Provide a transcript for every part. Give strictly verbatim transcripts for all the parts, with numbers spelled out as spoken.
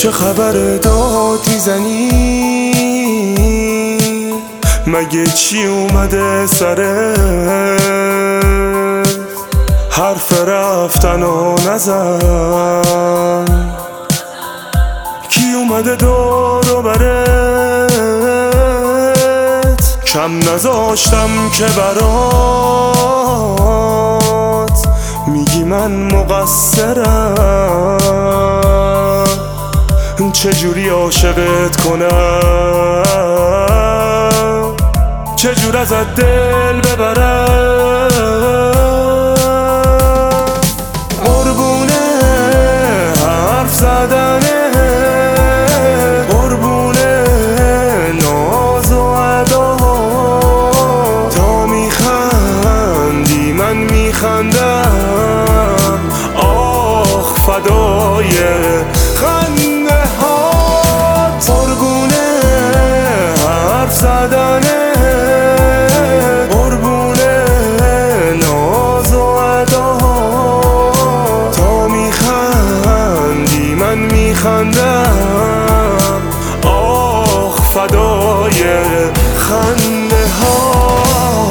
چه خبر داد میزنی؟ مگه چی اومده سرت؟ حرف رفتن و نزن، کی اومده دور و برت؟ کم نذاشتم که برات میگی من مقصرم. چجوری عاشقت کنم، چجور ازت دل ببرم؟ قربونه حرف زدنه، قربونه ناز و ادا، تا میخندی من میخندم، آخ فدای خنده هات. قربونه حرف زدنه، قربونه ناز و ادا، تا میخندی من میخندم، آخ فدای خنده هات.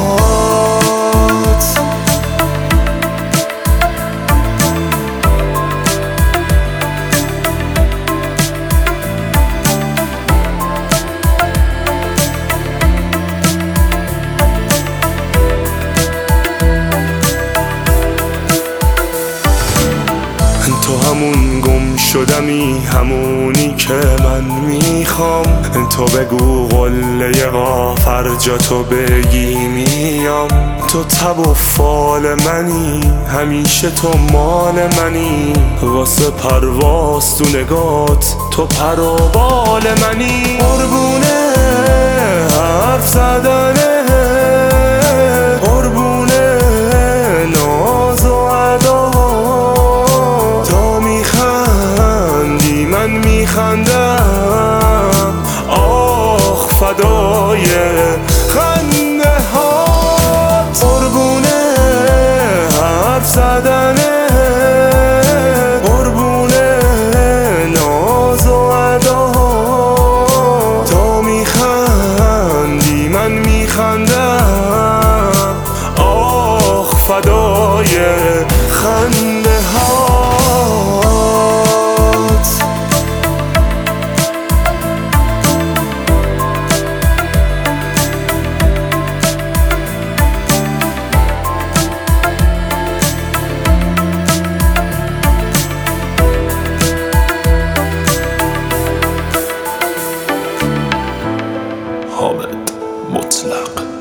تو همون گم شدمی، همونی که من میخوام. تو بگو قله غافر جا تو بگی میام. تو تب و فال منی، همیشه تو مال منی، واسه پرواز تو نگات تو پر و بال منی. قربونه حرف زدنه، قربونه ناز و ادا، تا میخندی من میخندم، آخ فدای خنده هات. قربونه حرف زدنه، قربونه ناز و ادا، تا میخندی من میخندم، آخ فدای خنده هات. حامد مطلق.